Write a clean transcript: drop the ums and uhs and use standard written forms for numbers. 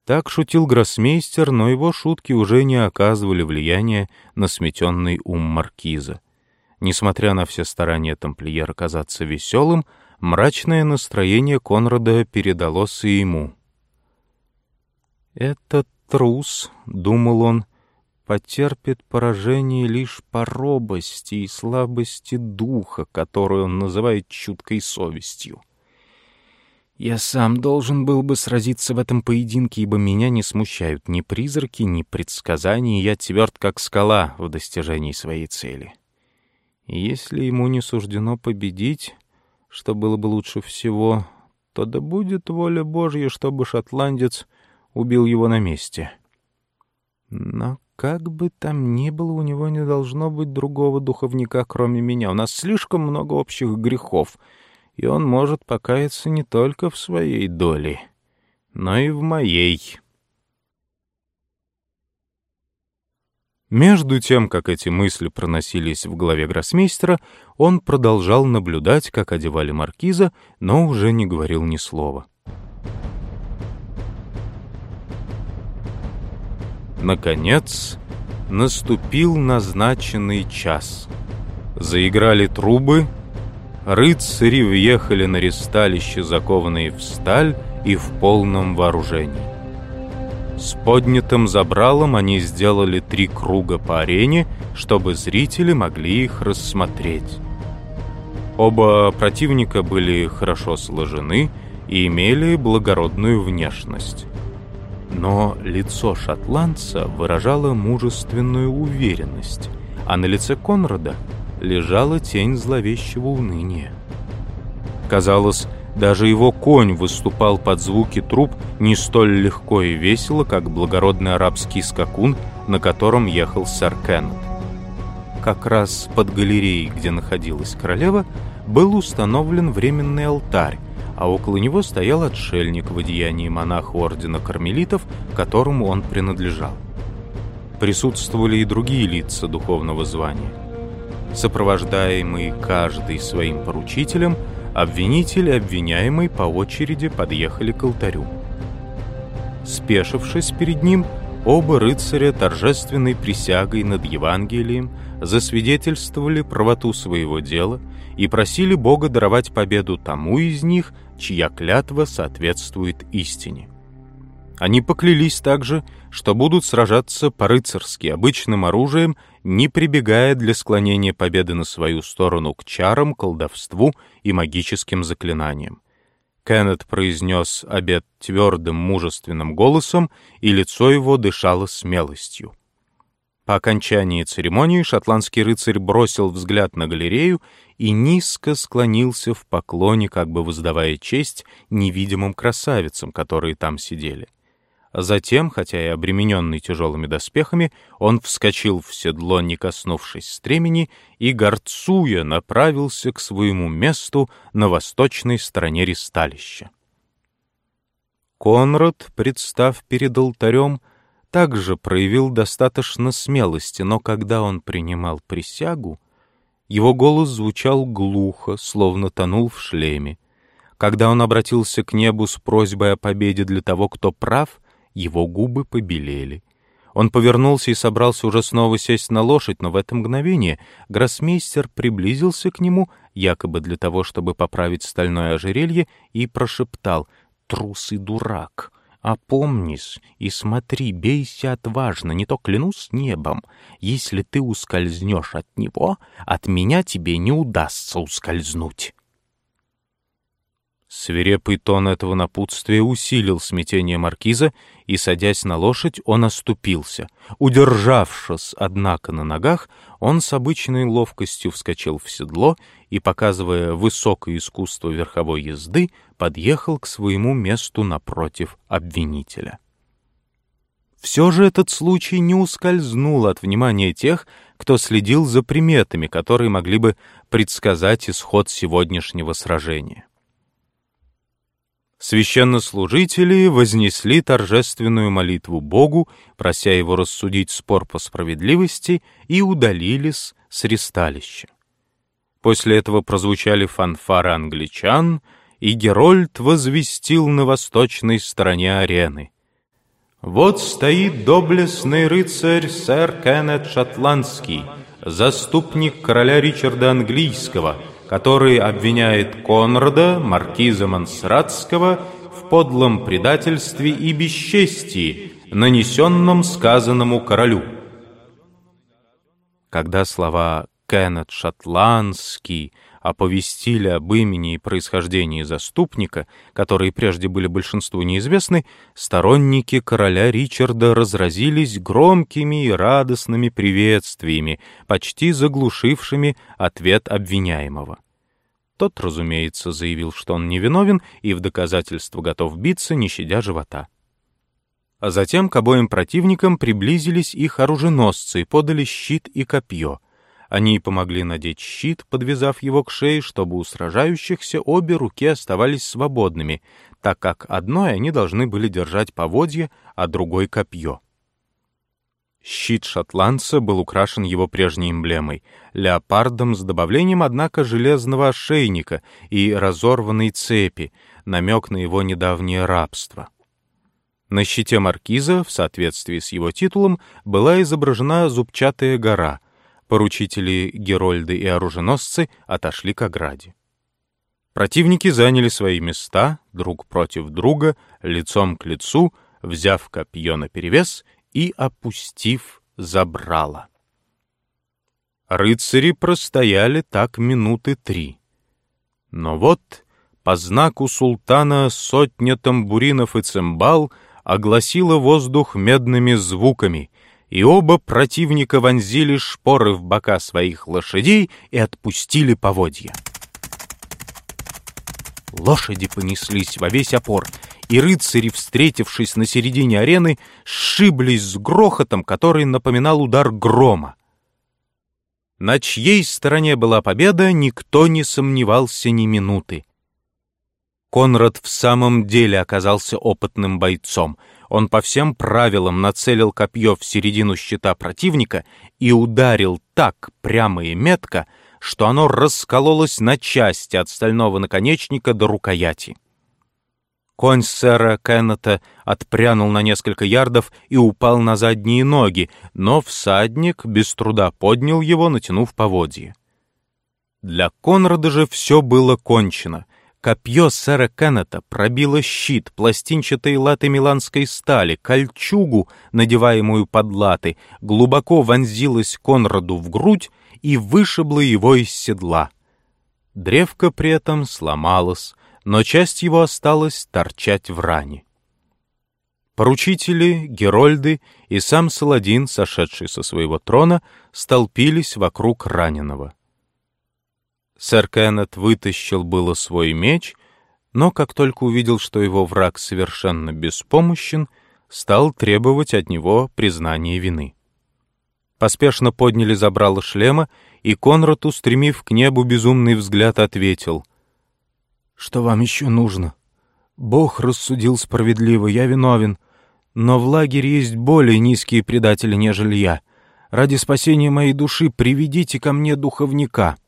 Так шутил гроссмейстер, но его шутки уже не оказывали влияния на сметенный ум маркиза. Несмотря на все старания тамплиера казаться веселым, мрачное настроение Конрада передалось и ему. «Этот трус, — думал он, — потерпит поражение лишь по робости и слабости духа, которую он называет чуткой совестью. Я сам должен был бы сразиться в этом поединке, ибо меня не смущают ни призраки, ни предсказания, и я тверд, как скала, в достижении своей цели. И если ему не суждено победить, что было бы лучше всего, то да будет воля Божья, чтобы шотландец убил его на месте. Но как бы там ни было, у него не должно быть другого духовника, кроме меня. У нас слишком много общих грехов, и он может покаяться не только в своей доле, но и в моей». Между тем, как эти мысли проносились в голове гроссмейстера, он продолжал наблюдать, как одевали маркиза, но уже не говорил ни слова. Наконец, наступил назначенный час. Заиграли трубы, рыцари въехали на ристалище, закованные в сталь и в полном вооружении. С поднятым забралом они сделали 3 круга по арене, чтобы зрители могли их рассмотреть. Оба противника были хорошо сложены и имели благородную внешность. Но лицо шотландца выражало мужественную уверенность, а на лице Конрада лежала тень зловещего уныния. Казалось, даже его конь выступал под звуки труб не столь легко и весело, как благородный арабский скакун, на котором ехал сэр Кеннет. Как раз под галереей, где находилась королева, был установлен временный алтарь, а около него стоял отшельник в одеянии монаха ордена кармелитов, которому он принадлежал. Присутствовали и другие лица духовного звания. Сопровождаемый каждый своим поручителем, обвинитель и обвиняемый по очереди подъехали к алтарю. Спешившись перед ним, оба рыцаря торжественной присягой над Евангелием засвидетельствовали правоту своего дела и просили Бога даровать победу тому из них, чья клятва соответствует истине. Они поклялись также, что будут сражаться по-рыцарски обычным оружием, не прибегая для склонения победы на свою сторону к чарам, колдовству и магическим заклинаниям. Кеннет произнес обет твердым мужественным голосом, и лицо его дышало смелостью. По окончании церемонии шотландский рыцарь бросил взгляд на галерею и низко склонился в поклоне, как бы воздавая честь невидимым красавицам, которые там сидели. Затем, хотя и обремененный тяжелыми доспехами, он вскочил в седло, не коснувшись стремени, и, горцуя, направился к своему месту на восточной стороне ристалища. Конрад, представ перед алтарем, также проявил достаточно смелости, но когда он принимал присягу, его голос звучал глухо, словно тонул в шлеме. Когда он обратился к небу с просьбой о победе для того, кто прав, его губы побелели. Он повернулся и собрался уже снова сесть на лошадь, но в это мгновение гроссмейстер приблизился к нему, якобы для того, чтобы поправить стальное ожерелье, и прошептал: «Трус и дурак! Опомнись и смотри, бейся отважно, не то клянусь небом. Если ты ускользнешь от него, от меня тебе не удастся ускользнуть». Свирепый тон этого напутствия усилил смятение маркиза, и, садясь на лошадь, он оступился. Удержавшись, однако, на ногах, он с обычной ловкостью вскочил в седло и, показывая высокое искусство верховой езды, подъехал к своему месту напротив обвинителя. Все же этот случай не ускользнул от внимания тех, кто следил за приметами, которые могли бы предсказать исход сегодняшнего сражения. Священнослужители вознесли торжественную молитву Богу, прося его рассудить спор по справедливости, и удалились с ристалища. После этого прозвучали фанфары англичан, и Герольд возвестил на восточной стороне арены: Вот стоит доблестный рыцарь сэр Кеннет Шотландский, заступник короля Ричарда Английского, который обвиняет Конрада, маркиза Монсерратского, в подлом предательстве и бесчестии, нанесенном сказанному королю». Когда слова «Кеннет Шотландский» оповестили об имени и происхождении заступника, которые прежде были большинству неизвестны, сторонники короля Ричарда разразились громкими и радостными приветствиями, почти заглушившими ответ обвиняемого. Тот, разумеется, заявил, что он невиновен и в доказательство готов биться, не щадя живота. А затем к обоим противникам приблизились их оруженосцы и подали щит и копье. Они помогли надеть щит, подвязав его к шее, чтобы у сражающихся обе руки оставались свободными, так как одной они должны были держать поводья, а другой — копье. Щит шотландца был украшен его прежней эмблемой — леопардом с добавлением, однако, железного ошейника и разорванной цепи, намек на его недавнее рабство. На щите маркиза, в соответствии с его титулом, была изображена зубчатая гора. Поручители Герольды и оруженосцы отошли к ограде. Противники заняли свои места, друг против друга, лицом к лицу, взяв копье наперевес и опустив забрало. Рыцари простояли так минуты 3. Но вот по знаку султана сотня тамбуринов и цимбал огласила воздух медными звуками, и оба противника вонзили шпоры в бока своих лошадей и отпустили поводья. Лошади понеслись во весь опор, и рыцари, встретившись на середине арены, сшиблись с грохотом, который напоминал удар грома. На чьей стороне была победа, никто не сомневался ни минуты. Конрад в самом деле оказался опытным бойцом. Он по всем правилам нацелил копье в середину щита противника и ударил так прямо и метко, что оно раскололось на части от стального наконечника до рукояти. Конь сэра Кеннета отпрянул на несколько ярдов и упал на задние ноги, но всадник без труда поднял его, натянув поводья. Для Конрада же все было кончено. Копье сэра Кеннета пробило щит, пластинчатые латы миланской стали, кольчугу, надеваемую под латы, глубоко вонзилось Конраду в грудь и вышибло его из седла. Древко при этом сломалось, но часть его осталась торчать в ране. Поручители, Герольды и сам Саладин, сошедший со своего трона, столпились вокруг раненого. Сэр Кеннет вытащил было свой меч, но как только увидел, что его враг совершенно беспомощен, стал требовать от него признания вины. Поспешно подняли забрало шлема, и Конрад, устремив к небу безумный взгляд, ответил: «Что вам еще нужно? Бог рассудил справедливо, я виновен, но в лагере есть более низкие предатели, нежели я. Ради спасения моей души приведите ко мне духовника».